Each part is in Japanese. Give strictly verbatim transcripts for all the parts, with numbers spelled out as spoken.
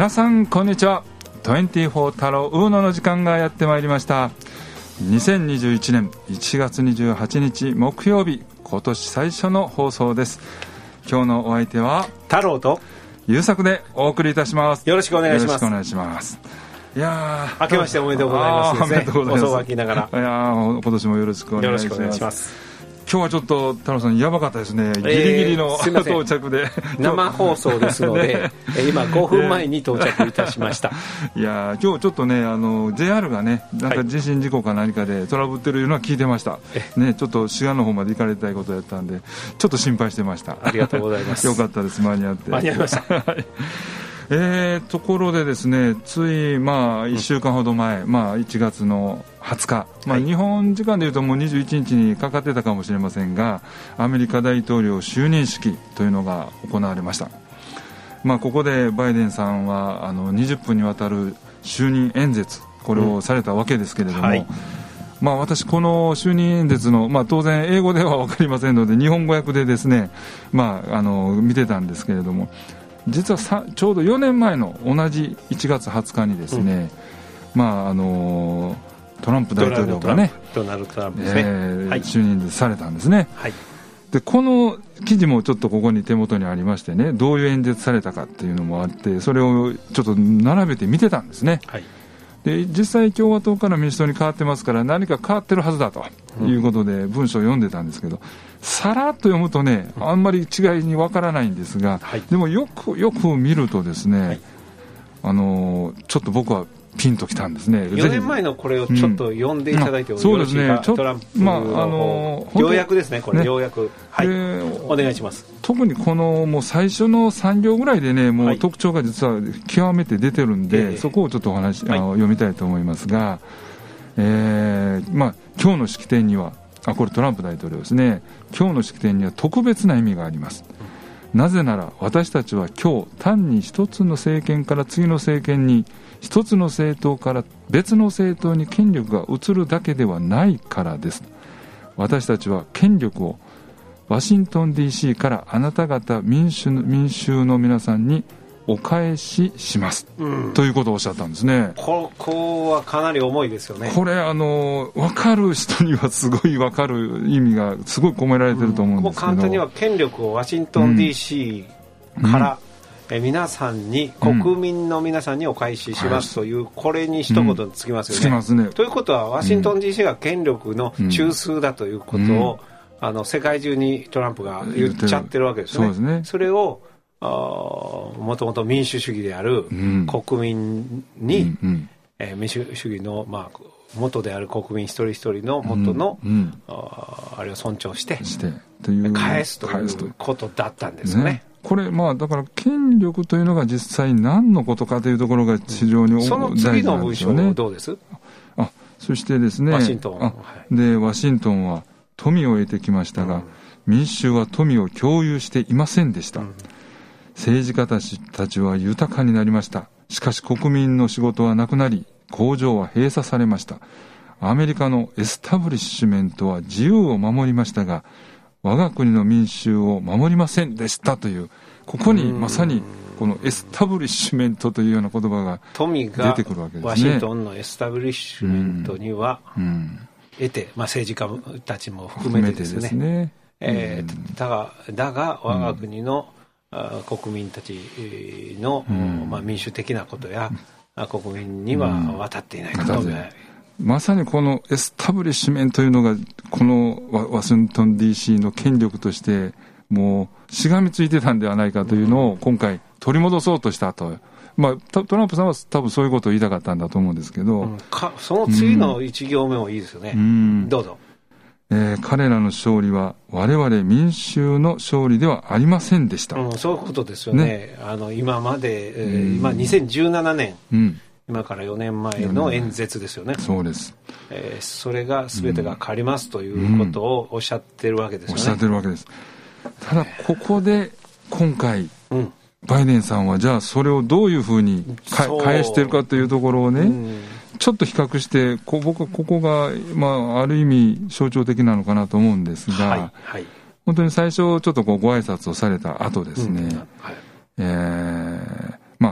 皆さんこんにちは。にじゅうよん太郎ウーノの時間がやってまいりました。にせんにじゅういちねんいちがつにじゅうはちにち木曜日、今年最初の放送です。今日のお相手は太郎と優作でお送りいたします。 よろしくお願いします。 よろしくお願いします。いや明けましておめでとうございますですね。 おめでとうございます。 遅咲きながら。 いや今年もよろしくお願いします。 よろしくお願いします。 今日はちょっと太郎さんやばかったですね。ギリギリの、えー、到着で生放送ですので、ね、今ごふんまえに到着いたしました。 いや今日ちょっとねあの ジェイアール がねなんか地震事故か何かでトラブってるのは聞いてました、ね、ちょっと滋賀の方まで行かれたいことやったんでちょっと心配してました。 ありがとうございます。 よかったです。間に合って間に合いました。 はい。えー、ところでですね、つい、まあ、いっしゅうかんほど前、うんまあ、いちがつのはつか、まあ、日本時間でいうともうにじゅういちにちにかかってたかもしれませんが、アメリカ大統領就任式というのが行われました。まあ、ここでバイデンさんはあのにじゅっぷんにわたる就任演説、これをされたわけですけれども、うんはいまあ、私この就任演説の、まあ、当然英語では分かりませんので日本語訳でですね、まあ、あの見てたんですけれども、実はさちょうどよねんまえの同じいちがつはつかにですね、うんまああのトランプ大統領がねドナルド・トランプですね、えーはい、 就任されたんですね、はい、でこの記事もちょっとここに手元にありましてね、どういう演説されたかっていうのもあって、それをちょっと並べて見てたんですね、はい、で実際共和党から民主党に変わってますから何か変わってるはずだということで文章を読んでたんですけど、さらっと読むとねあんまり違いにわからないんですが、はい、でもよくよく見るとですね、はい、あのちょっと僕はピンときたんですね。 よねんまえのこれをちょっと読んでいただいてもよろしいか、うん、トランプの、まあ、あの要約ですねこれ、ね、要約、はい、お願いします。 特にこのもう最初のさん行ぐらいでねもう特徴が実は極めて出てるんで、はい、そこをちょっとお話、はい、あの読みたいと思いますが、えーまあ、今日の式典にはあこれトランプ大統領ですね。今日の式典には特別な意味があります。なぜなら私たちは今日単に一つの政権から次の政権に、一つの政党から別の政党に権力が移るだけではないからです。私たちは権力をワシントン ディーシー からあなた方民主の民衆の皆さんにお返しします、うん、ということをおっしゃったんですね。 ここはかなり重いですよね。 これあの分かる人にはすごい分かる意味がすごい込められてると思うんですけど、 うん、もう簡単には権力をワシントン ディーシー から、うん、え皆さんに、国民の皆さんにお返ししますという、うん、これに一言つきますよね、うん、つきますね。ということはワシントン ディーシー が権力の中枢だということを、うん、あの世界中にトランプが言っちゃってるわけですね。そうですね。それをもともと民主主義である国民に、うんうんえー、民主主義の、まあ、元である国民一人一人の元の、うんうん、あ, あれを尊重してしてという返すということだったんですよね。ねこれまあだから権力というのが実際何のことかというところが非常に大事なんですよね。その次の文章どうです？あそしてですね、 ワシントン、 あでワシントンは富を得てきましたが、うん、民衆は富を共有していませんでした、うん政治家たちは豊かになりました。しかし国民の仕事はなくなり、工場は閉鎖されました。アメリカのエスタブリッシュメントは自由を守りましたが、我が国の民衆を守りませんでしたという、ここにまさにこのエスタブリッシュメントというような言葉が出てくるわけですね。 ワシントンのエスタブリッシュメントには得て、まあ、政治家たちも含めてですね。ですねえー、だが、だが我が国の、うん国民たちの、うんまあ、民主的なことや、うん、国民には渡っていないことが、うん、 まさにこのエスタブリッシュメントというのがこのワシントン ディーシー の権力としてもうしがみついてたんではないかというのを今回取り戻そうとしたと、まあ、トランプさんは多分そういうことを言いたかったんだと思うんですけど、うん、 かその次の一行目もいいですよね、うん、どうぞ。 えー、彼らの勝利は我々民衆の勝利ではありませんでした、 うん、そういうことですよね。ねあの今まで、えー、今にせんじゅうななねん、うん、今からよねんまえの演説ですよね。 そうです、 えー、それが全てが変わりますということをおっしゃってるわけですよね、 うん、おっしゃってるわけです。ただここで今回、うん、バイデンさんはじゃあそれをどういうふうに返しているかというところをね、うんちょっと比較してこ僕はここが、まあ、ある意味象徴的なのかなと思うんですが、はいはい、本当に最初ちょっとこうご挨拶をされた後ですね、うんはいえーまあ、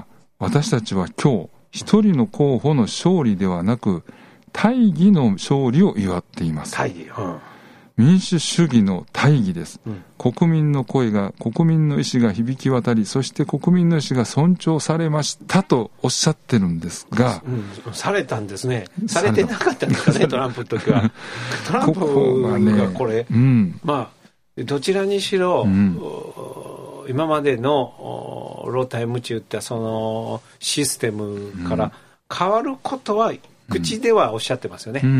私たちは今日一人の候補の勝利ではなく大義の勝利を祝っています。 大義、うん、 民主主義の大義です、うん、国民の声が、国民の意思が響き渡り、そして国民の意思が尊重されましたとおっしゃってるんですが、 うん、されたんですね。されてなかったんですかねトランプの時は。トランプがこれ、うん、まあどちらにしろ、うん、今までのロータイム中ってそのシステムから変わることは口ではおっしゃってますよね。 うん、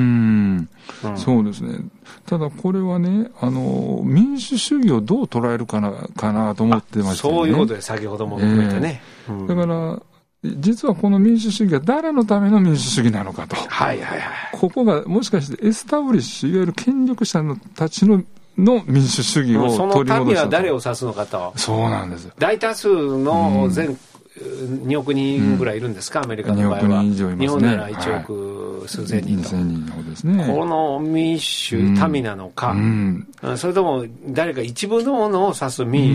うん、そうですね。ただこれはね、あの民主主義をどう捉えるかなかなと思ってましたね。 そういうことで先ほども含めてね、 えーうん、だから実はこの民主主義は誰のための民主主義なのかと、 はいはいはい、 ここがもしかしてエスタブリッシュ、いわゆる権力者のたちのの民主主義を取り戻したと。 その民は誰を指すのかと。 そうなんです。 大多数の全、うんにおくにんぐらいいるんですか、うん、アメリカの場合は。 におくにん以上いますね。 日本ならいちおく数千人と、 はい、にせんにんの方ですね。 この民主、うん、民なのか、うん、それとも誰か一部のものを指す民、うん、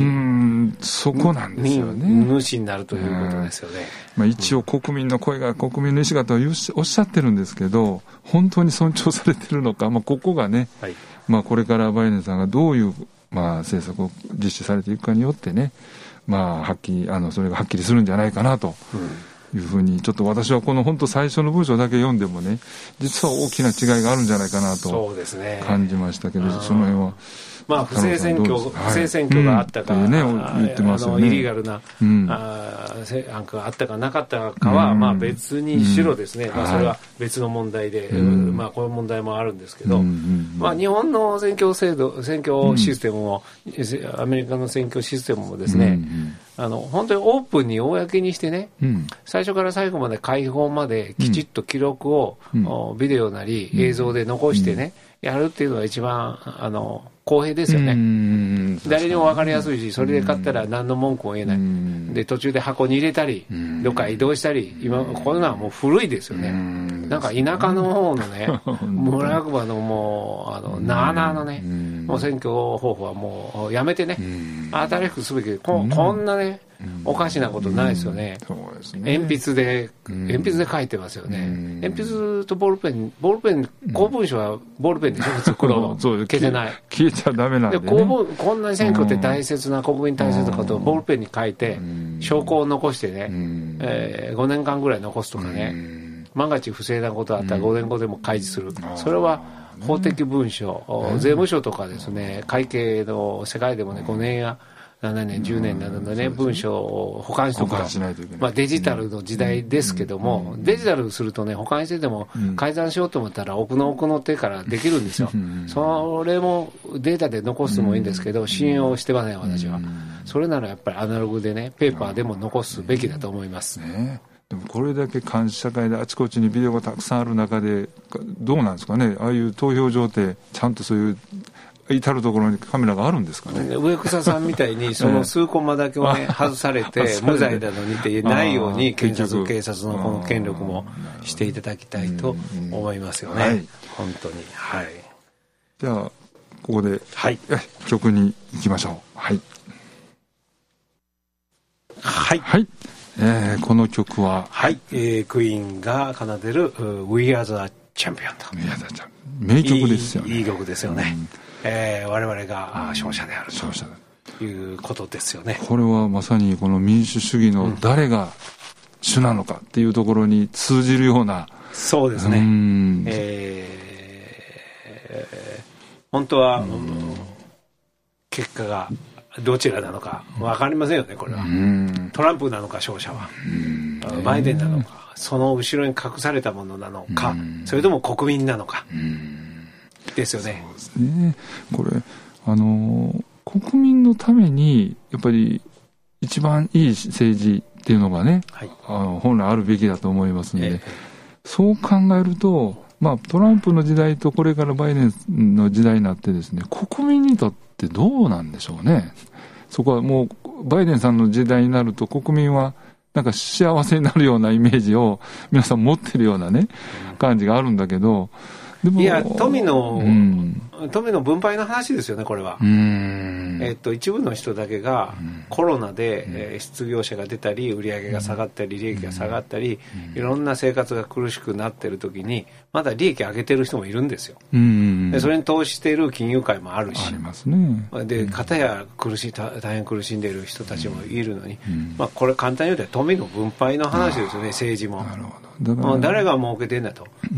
そこなんですよね。 民主になるということですよね。 まあ、一応国民の声が、国民の意思がとおっしゃってるんですけど、本当に尊重されてるのか、まあ、ここがね、はい、まあ、これからバイデンさんがどういう、まあ、政策を実施されていくかによってね、まあ、はっきりあのそれがはっきりするんじゃないかなというふうに、ちょっと私はこの本当最初の文章だけ読んでもね、実は大きな違いがあるんじゃないかなと感じましたけど、その辺は。 まあ、不正選挙、不正選挙があったか、はい、うんね、言ってますよね、イリーガルな、うん、あ案があったかなかったかは、うん、まあ、別にしろですね、うん、まあ、それは別の問題で、うん、まあ、こういう問題もあるんですけど、うん、まあ、日本の選挙制度、選挙システムも、うん、アメリカの選挙システムもですね、うんあの本当にオープンに公にしてね、うん、最初から最後まで開放まできちっと記録を、うん、ビデオなり映像で残してね、うん、やるっていうのが一番あの公平ですよね。うん誰にも分かりやすいし、それで買ったら何の文句も言えない、うん、で途中で箱に入れたり、うん、どっか移動したり、今こんなのはもう古いですよね。うん、なんか田舎の方のね村役場のもうあのなあなあのね、うん、もう選挙方法はもうやめてね、うん、新しくすべき こ, こんなね、うん、おかしなことないですよね。うん、そうですね。鉛筆で、うん、鉛筆で書いてますよね。うん、鉛筆とボールペン、ボールペン、公文書はボールペンでしょ、普通黒の消せない。 消えちゃダメなんでね。で公文こんなに選挙って大切な、うん、国民に大切なことをボールペンに書いて、うん、証拠を残してね、うんえー、ごねんかんぐらい残すとかね、うん、万が一不正なことがあったらごねんごでも開示する。うん、それは法的文書、うん、税務署とかですね、会計の世界でもね、ごねんやななねんじゅうねんなどのね、文書を保管しておくと、まあ、デジタルの時代ですけども、デジタルするとね、保管してても改ざんしようと思ったら奥の奥の手からできるんですよ。それもデータで残すのもいいんですけど、信用してません私は。それならやっぱりアナログでね、ペーパーでも残すべきだと思います。 ね、でもこれだけ監視社会であちこちにビデオがたくさんある中でどうなんですかね、ああいう投票所ってちゃんとそういう至るところにカメラがあるんですかね。 植草さんみたいにその数コマだけを、ね、外されて無罪なのにってないように検察警察のこの権力もしていただきたいと思いますよね、はい、本当に。はい、 じゃあここで、はい、曲に行きましょう。はいはい、 はいえー、この曲は、 はいえー、クイーンが奏でる We Are the Champion と名曲ですよね。 いい、いい曲ですよね、うんえー、我々が勝者であるということですよね。 これはまさにこの民主主義の誰が主なのかっていうところに通じるような、うん、 そうですね、うんえー、本当は、うん、結果がどちらなのか分かりませんよねこれは、うん、トランプなのか勝者は、うん、バイデンなのかその後ろに隠されたものなのか、うん、それとも国民なのか、うんですよね。 そうですね。これあの国民のためにやっぱり一番いい政治っていうのがね、はい、あの本来あるべきだと思いますので、ええ、そう考えると、まあ、トランプの時代とこれからバイデンの時代になってですね、国民にとってどうなんでしょうね。そこはもうバイデンさんの時代になると国民はなんか幸せになるようなイメージを皆さん持ってるようなね、うん、感じがあるんだけど、 いや富の、うん、富の分配の話ですよねこれは。うーんえー、と一部の人だけがコロナで、うんえー、失業者が出たり売り上げが下がったり利益が下がったり、うん、いろんな生活が苦しくなっている時にまだ利益上げてる人もいるんですよ、うん、でそれに投資している金融界もあるし、 ありますね、 で片や苦しい大変苦しんでいる人たちもいるのに、うんまあ、これ簡単に言うと富の分配の話ですよね、政治も。なるほど。だから誰が儲けてんだと、うん、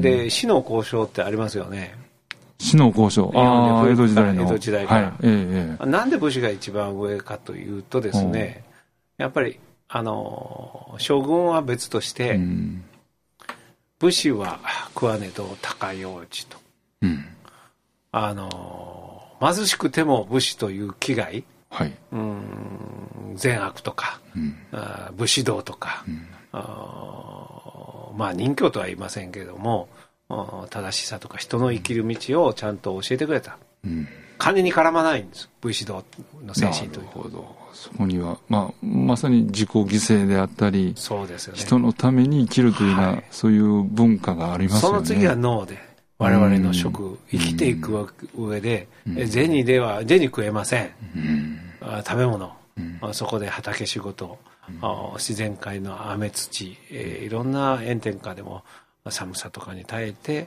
で死の交渉ってありますよね。 死の交渉、ああ江戸時代の江戸時代から、はいええ、 なんで武士が一番上かというとですね、やっぱりあの将軍は別として、うん、武士は桑根戸高用事と、うん、あの貧しくても武士という危害、はい、うん善悪とか、うん、あ武士道とか、うん、あまあ任教とは言いませんけれども正しさとか人の生きる道をちゃんと教えてくれた、うん、金に絡まないんです武士道の精神という。なるほど。 そこには、まあ、まさに自己犠牲であったりそうですよ、ね、 人のために生きるというような、はい、そういう文化がありますよね。 その次は農で我々の食、生きていく上で、うん、銭では銭食えません、うん、食べ物、うん、そこで畑仕事、うん、自然界の雨土、えー、いろんな炎天下でも寒さとかに耐えて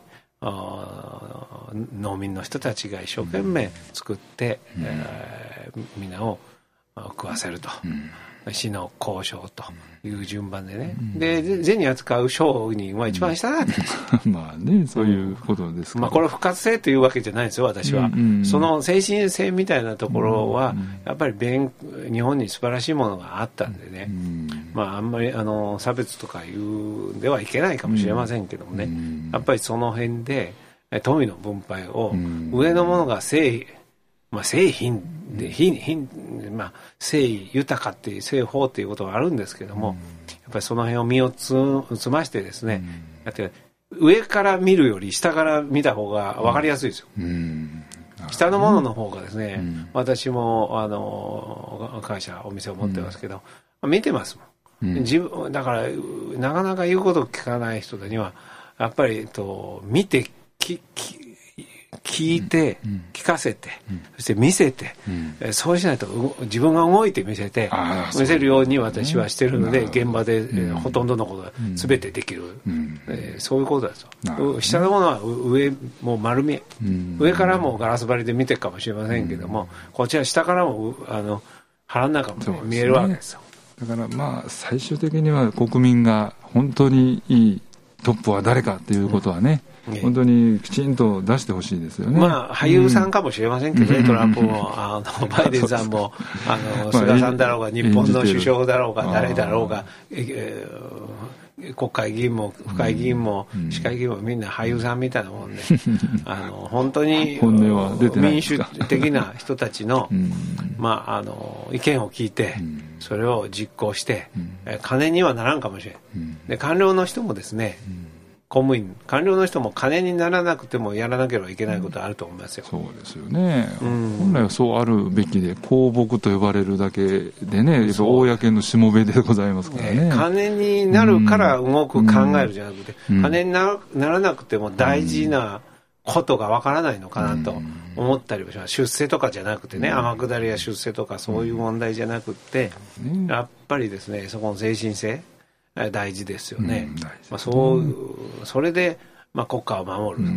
農民の人たちが一生懸命作って、うんえー、みんなを食わせると、うん、死の交渉という順番でね、うん、で銭扱う商人は一番下だって、 うん、まあねそういうことですか、 まあ、これ不活性というわけじゃないですよ私は、うんうん、その精神性みたいなところはやっぱり勉日本に素晴らしいものがあったんでね、うん、まああんまりあの差別とかいうんではいけないかもしれませんけどもね、うん、やっぱりその辺で富の分配を上のものが正まあ、正品で品品、まあ、正豊かっていう正法っていうことがあるんですけども、うん、やっぱりその辺を身をつつましてですね、うん、って上から見るより下から見た方が分かりやすいですよ、うんうん、下のものの方がですね、うん、私もあの会社お店を持ってますけど、うん、見てますもん、うん、自分だからなかなか言うことを聞かない人にはやっぱりと見てきき聞いて、うん、聞かせて、うん、そして見せて、うん、そうしないと自分が動いて見せて見せるように私はしてるので、ね、現場で、うんえー、ほとんどのことが全てできる、うんえー、そういうことですよ。下のものは上もう丸見え、うん、上からもガラス張りで見てるかもしれませんけども、うん、こっちは下からもあの腹の中も、ね、見えるわけですよ。 だからまあ最終的には国民が本当にいいトップは誰かっていうことはね、うん本当にきちんと出してほしいですよね。 まあ俳優さんかもしれませんけどね、うん、トランプもあのバイデンさんもあの菅さんだろうが日本の首相だろうが誰だろうが、えー、国会議員も府会議員も市会議員もみんな俳優さんみたいなもんで、あの本当に民主的な人たちの、まあ、あの意見を聞いてそれを実行して金にはならんかもしれん。で官僚の人もですね公務員官僚の人も金にならなくてもやらなければいけないことはあると思いますよ、 うん、そうですよね、うん、本来はそうあるべきで公僕と呼ばれるだけでねやっぱ公のしもべでございますからね、 ね金になるから動く考えるじゃなくて、うん、金にならなくても大事なことがわからないのかなと思ったりもします。出世とかじゃなくてね、天下りや出世とかそういう問題じゃなくて、やっぱりですねそこの精神性大事ですよね、うん、まあ、そうそれで、まあ、国家を守る、うん、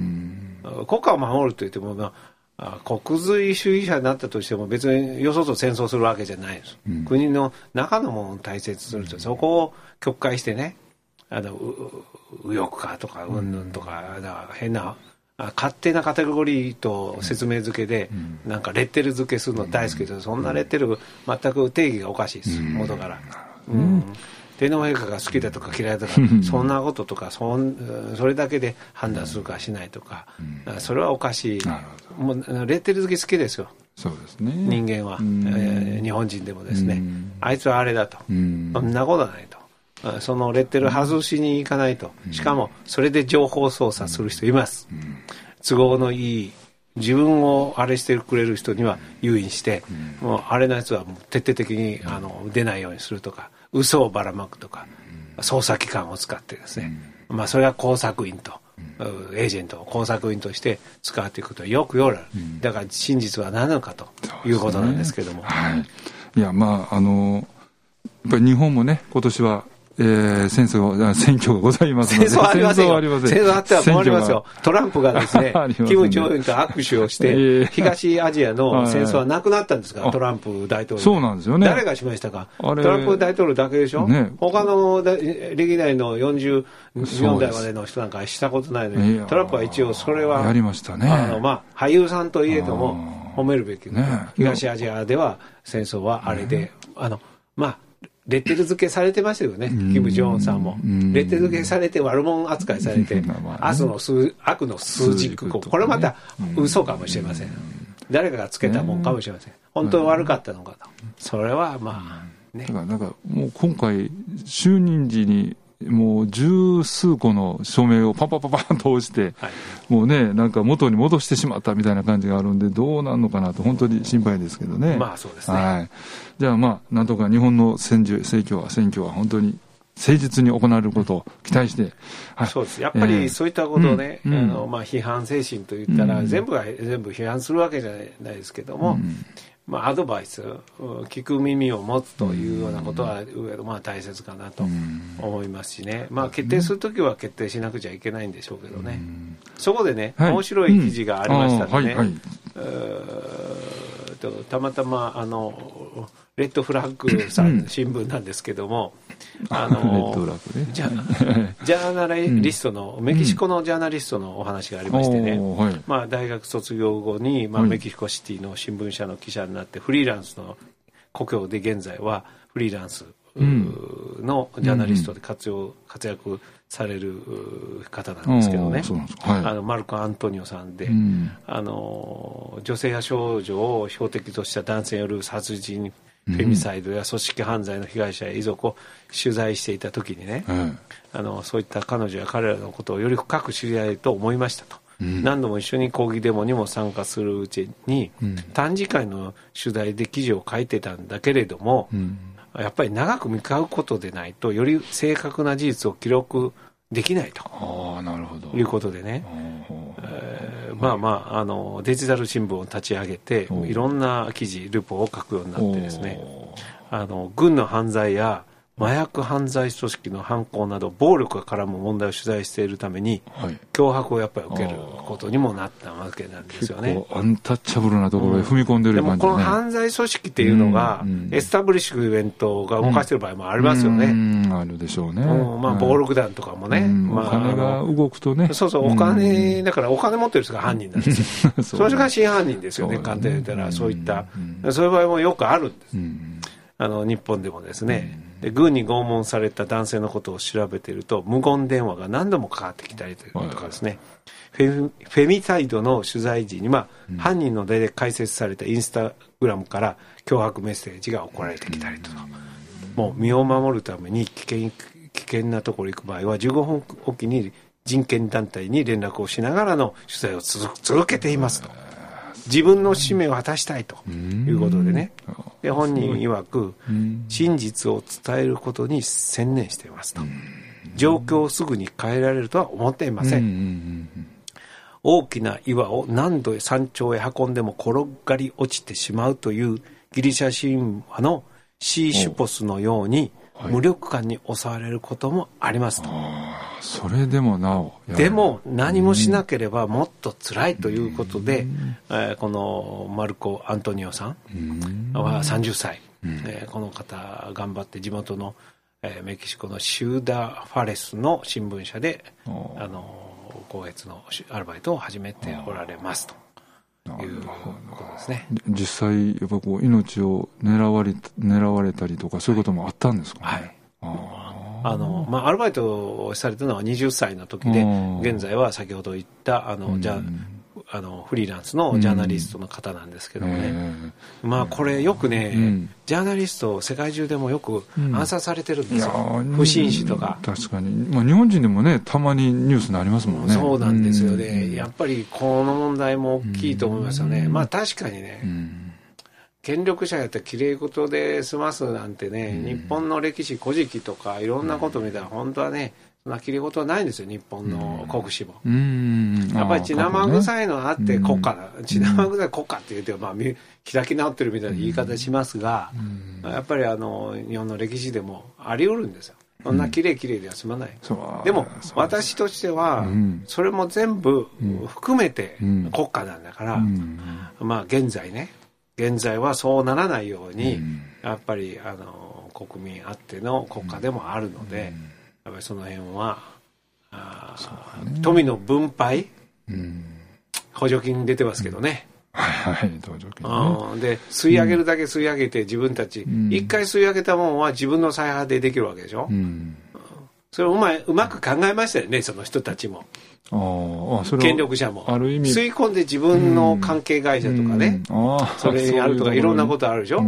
国家を守るといっても、まあ、国随主義者になったとしても別によそと戦争するわけじゃないです、うん、国の中のものを大切にすると、うん、そこを曲解してねあの右翼かとかうんぬんとか、うん、変な勝手なカテゴリーと説明付けで、うん、なんかレッテル付けするの大好きです、うん、そんなレッテル全く定義がおかしいです、うん、元から、うんうん天皇陛下が好きだとか嫌いだとかそんなこととか そ, んそれだけで判断するかしないとか、うん、それはおかしい。もうレッテル付け好きですよ。 そうですね、 人間は、えー、日本人でもですね、あいつはあれだと、そんなことはないと、そのレッテル外しに行かないと、しかもそれで情報操作する人います、都合のいい自分をあれしてくれる人には誘引して、もうあれのやつはもう徹底的にあの出ないようにするとか嘘をばらまくとか、捜査機関を使ってですね、まあそれは工作員とうん、エージェント工作員として使っていくことはよくよる、うん、だから真実は何なのかということなんですけども、ね、 はい、いやまああのやっぱり日本もね今年はえー、戦争選挙がございますので、 戦争ありませんよ。戦争あっては困りますよ。トランプがですね、キム・ジョンウンと握手をして、えー、東アジアの戦争はなくなったんですか、トランプ大統領。 そうなんですよね。 誰がしましたか。トランプ大統領だけでしょ。ね、他の歴代のよんじゅうよん代までの人なんかしたことないのに、トランプは一応それはやりましたね。 あのまあ俳優さんといえども褒めるべき、ね、東アジアでは戦争はあれで、ね、あのまあ。レッテル付けされてましたよね、キム・ジョンウンさんも。レッテル付けされて悪者扱いされて、悪の数悪の数軸、これまた嘘かもしれません。誰かがつけたもんかもしれません。本当に悪かったのかと。それはまあね。 だからなんかもう今回就任時にもう十数個の署名をパンパンパンパンと押して、はい、もうねなんか元に戻してしまったみたいな感じがあるんでどうなるのかなと本当に心配ですけどね。 まあそうですね。 はい。じゃあまあなんとか日本の選挙選挙は選挙は本当に誠実に行われることを期待して、 はい、そうです。やっぱりそういったことをね、えーうん、あのまあ批判精神といったら、うん、全部が全部批判するわけじゃないですけども。うんまあ、アドバイス聞く耳を持つというようなことは、まあ、大切かなと思いますしね、まあ、決定するときは決定しなくちゃいけないんでしょうけどね、そこでね、はい、面白い記事がありましたのでね、うんはいはい、とたまたまあのレッドフラッグさんの新聞なんですけども、あのジャーナリストの、メキシコのジャーナリストのお話がありましてね、うんはい、まあ、大学卒業後に、まあ、メキシコシティの新聞社の記者になってフリーランスの故郷で現在はフリーランスのジャーナリストで活用、活躍される方なんですけどね、はい、あのマルコ・アントニオさんで、うん、あの女性や少女を標的とした男性による殺人フェミサイドや組織犯罪の被害者や遺族を取材していた時にね、うん、あのそういった彼女や彼らのことをより深く知りたいと思いましたと、うん、何度も一緒に抗議デモにも参加するうちに、うん、短時間の取材で記事を書いてたんだけれども、うん、やっぱり長く向かうことでないとより正確な事実を記録できないとあなるほどいうことでね、えー、まあまあ、あのデジタル新聞を立ち上げていろんな記事ルポを書くようになってですね、あの軍の犯罪や麻薬犯罪組織の犯行など暴力が絡む問題を取材しているために、はい、脅迫をやっぱり受けることにもなったわけなんですよね。 結構アンタッチャブルなところへ踏み込んでる感じ、ね、 でもこの犯罪組織っていうのが、うんうん、エスタブリッシュイベントが動かしている場合もありますよね、 うんうん、あるでしょうね、 うんまあ、暴力団とかもね、うんまあ、 お金が動くとねそうそうお金、うん、だからお金持ってる人が犯人なんですよそれが真犯人ですよね、簡単に言ったらそういった、うん、そういう場合もよくあるんです、うん、あの日本でもですね、うんで軍に拷問された男性のことを調べていると無言電話が何度もかかってきたりとかですね、フェ, フェミサイドの取材時に、まあうん、犯人の手で開設されたインスタグラムから脅迫メッセージが送られてきたりとか、うん、もう身を守るために危険、危険なところに行く場合はじゅうごふんおきに人権団体に連絡をしながらの取材を続けていますと、自分の使命を果たしたいということでね、で本人曰く真実を伝えることに専念していますと、状況をすぐに変えられるとは思っていません。大きな岩を何度山頂へ運んでも転がり落ちてしまうというギリシャ神話のシーシュポスのように無力感に襲われることもありますと。 あそれでもなおでも何もしなければもっと辛いということで、うんえー、このマルコ・アントニオさんはさんじゅっさい、うんえー、この方頑張って地元の、えー、メキシコのシューダ・ファレスの新聞社であの校閲のアルバイトを始めておられますということですね。 実際やっぱこう命を狙われ、狙われたりとかそういうこともあったんですかね。 はいあのまあ、アルバイトをされたのははたちの時で現在は先ほど言ったあの、うん、じゃあのフリーランスのジャーナリストの方なんですけどもね、うん、まあこれよくね、うん、ジャーナリスト世界中でもよく暗殺されてるんですよ、うん、不審死とか。 確かに、まあ、日本人でもねたまにニュースになりますもんね。 そうなんですよね、うん、やっぱりこの問題も大きいと思いますよね、うん、まあ確かにね、うん権力者やったらきれい事で済ますなんてね、うん、日本の歴史古事記とかいろんなこと見たら本当はねそんなきれい事はないんですよ、日本の国史も。 うん、 やっぱり血生臭いのがあって国家だ、血生臭い国家って言って、まあ、開き直ってるみたいな言い方しますが、やっぱりあの日本の歴史でもあり得るんですよ。そんなきれいきれいでは済まない、うん、でも私としては、うん、それも全部含めて国家なんだから、うん、まあ現在ね現在はそうならないように、うん、やっぱりあの国民あっての国家でもあるので、うん、やっぱりその辺はあ、ね、富の分配、うん、補助金出てますけどね、 はいはい、補助金ね、 で吸い上げるだけ吸い上げて自分たち、うん、一回吸い上げたもんは自分の采配でできるわけでしょ、うん、それをうまい、うまく考えましたよね、その人たちも。ああ、それ権力者もある意味吸い込んで自分の関係会社とかね、うん、あそれやるとかいろんなことあるでしょ、うん、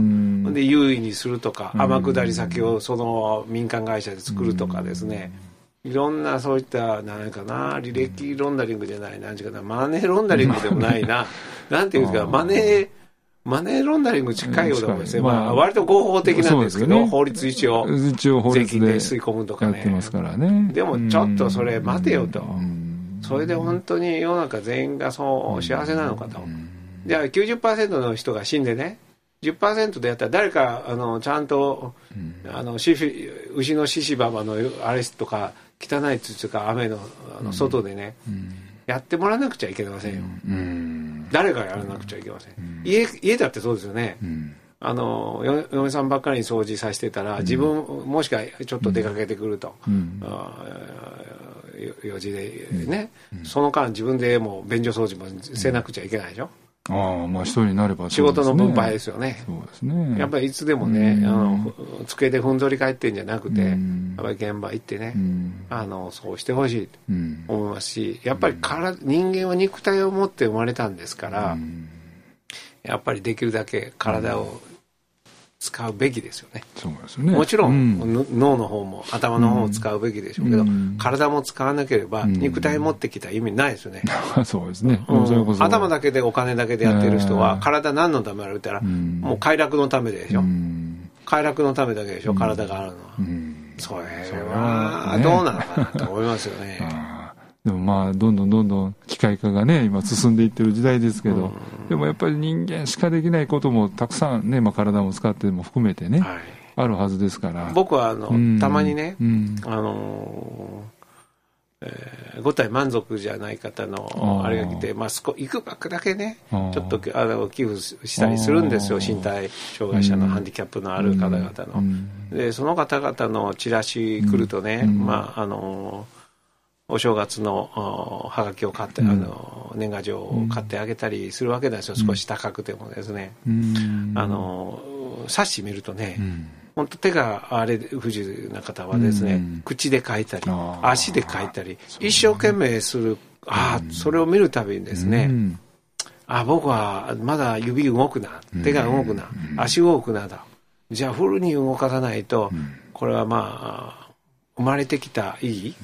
で優位にするとか、天下り先をその民間会社で作るとかですね、いろんなそういった何かな履歴ロンダリングじゃない何かなマネーロンダリングでもないななんていうかマネーマネーロンダリング近いようなもんですね、まあ、割と合法的なんですけど、ね、法律一応税金で吸い込むとかね、 やってますからね。 でもちょっとそれ待てよと、それで本当に世の中全員がそう幸せなのかと。じゃあ きゅうじゅっパーセント の人が死んでね じゅっパーセント でやったら誰かあのちゃんと、あの牛の獅子馬場のあれとか汚い土とか雨 の, あの外でね、やってもらわなくちゃいけませんよ、うん、誰かやらなくちゃいけません、うん、家, 家だってそうですよね、うん、あの嫁さんばっかりに掃除させてたら、うん、自分もしかちょっと出かけてくると、うん、あ用事でね、うん、その間自分でもう便所掃除もせなくちゃいけないでしょ、 うん、ああまあ一人になれば仕事の分配ですよね。 そうですね。 やっぱりいつでもね、うん、あの机でふんぞり返ってんじゃなくて、うん、やっぱり現場行ってね、うん、あのそうしてほしいと思いますし、やっぱりから人間は肉体を持って生まれたんですから、うん、やっぱりできるだけ体を使うべきですよね。 そうですね。 もちろん、うん、脳の方も頭の方も使うべきでしょうけど、うん、体も使わなければ肉体持ってきた意味ないですよね、 うん、そうですね、 うん、頭だけでお金だけでやってる人は体何のためあるって言ったら、うん、もう快楽のためでしょ、うん、快楽のためだけでしょ、体があるのは、うん、それはどうなのかなと思いますよね。 でもまあどんどんどんどん機械化がね今進んでいってる時代ですけど、うん、でもやっぱり人間しかできないこともたくさんね、まあ、体も使っても含めてね、はい、あるはずですから。 僕はあの、うん、たまにね、うん、あのーえー、ご体満足じゃない方のあれが来て、まあ、いくばくだけねちょっとあの寄付したりするんですよ、身体障害者のハンディキャップのある方々の、うん、でその方々のチラシ来るとね、うん、まああのーお正月のはがきを買って、うん、あの年賀状を買ってあげたりするわけですよ、うん、少し高くてもですね、うん、あの冊子見るとね、うん、本当手があれ不自由な方はですね、うん、口で書いたり足で書いたり一生懸命する、ああそれを見るたびにですね、うん、あ僕はまだ指動くな、手が動くな、うん、足動くなだ、じゃあフルに動かさないと、うん、これはまあ生まれてきた意義、うん、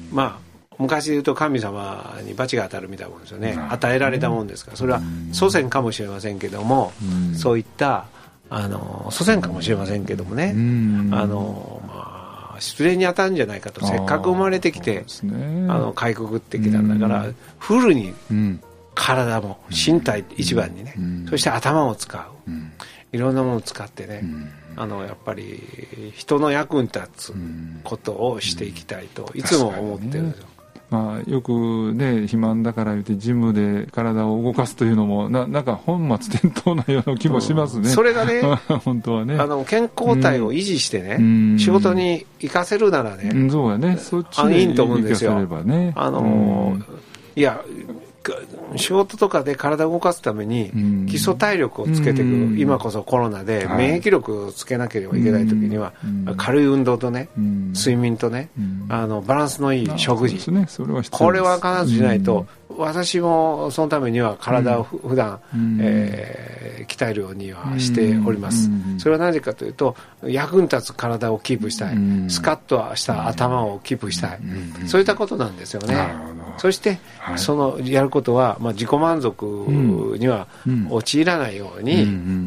まあ昔で言うと神様に罰が当たるみたいなもんですよね、与えられたもんですから、それは祖先かもしれませんけども、そういったあの祖先かもしれませんけどもね、あの、まあ、失礼に当たるんじゃないかと、せっかく生まれてきて、あのかいくぐってきたんだから、フルに体も身体一番にね、そして頭を使う、いろんなものを使ってね、あのやっぱり人の役に立つことをしていきたいといつも思ってるんですよ。 まあ、よくね肥満だから言ってジムで体を動かすというのも な, なんか本末転倒なような気もしますね、 うん、それがね本当はねあの健康体を維持してね、うん、仕事に生かせるならね、 うん、そうやねそっちで生かせればね、 あの、うん、いや仕事とかで体を動かすために基礎体力をつけていく、うん、今こそコロナで免疫力をつけなければいけない時には、うん、軽い運動とね、うん、睡眠とね、うん、あのバランスのいい食事、ね、それはこれは必ずしないと、うん、私もそのためには体を普段、うんえー、鍛えるようにはしております、うん、それはなぜかというと役に立つ体をキープしたい、うん、スカッとした頭をキープしたい、うん、そういったことなんですよね。そして、はい、そのやることは、まあ、自己満足には陥らないように、うんうんうん、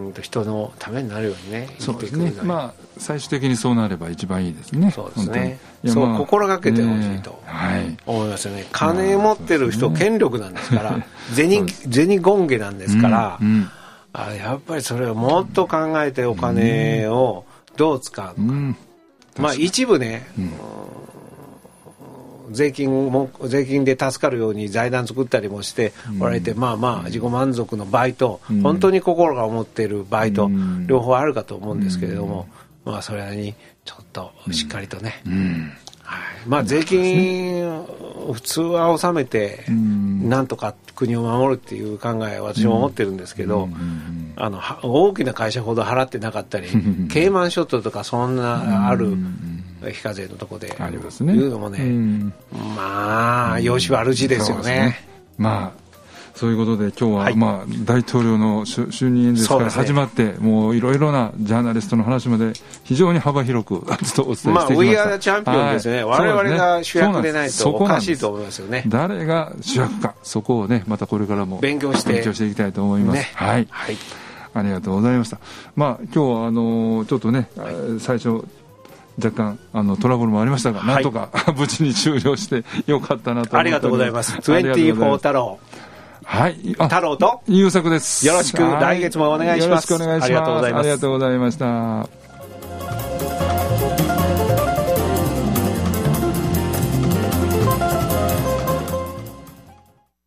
うんと人のためになるようにね、 そうですね、まあ、最終的にそうなれば一番いいですね。 そうですね、そう、まあ、心がけてほしいと思いますよね、はい、金持ってる人、まあね、権力なんですから銭銭権下なんですから、うんうん、あやっぱりそれをもっと考えてお金をどう使うのか、うん、まあ一部ね、うん税金も税金で助かるように財団作ったりもしておられて、うん、まあまあ自己満足の場合と、うん、本当に心が思っている場合と、うん、両方あるかと思うんですけれども、うん、まあそれにちょっとしっかりとね、うんうんはい、まあ税金普通は納めてなんとか国を守るっていう考えは私も思ってるんですけど、うんうん、あの大きな会社ほど払ってなかったりケイマン諸島とかそんなある非課税のとこでありますね、 いうのもね、うん、まあ容姿悪しですよね、うん、そうですね。 まあそういうことで今日は、はいまあ、大統領の就任演説から始まって、ね、もういろいろなジャーナリストの話まで非常に幅広くお伝えしてきました。まあ、 We are the championですね、はい、我々が主役でないとおかしいと思いますよね。 誰が主役か、そこをねまたこれからも勉強して勉強していきたいと思います、ねはいはい、ありがとうございました。まあ、今日はあのちょっとね、はい、最初若干あのトラブルもありましたが、はい、なんとか無事に終了してよかったなと思っております。 ありがとうございます。にじゅうよん太郎はい、 太郎と優作です。 よろしく、来月もお願いします。 よろしくお願いします。 ありがとうございます。 ありがとうございました。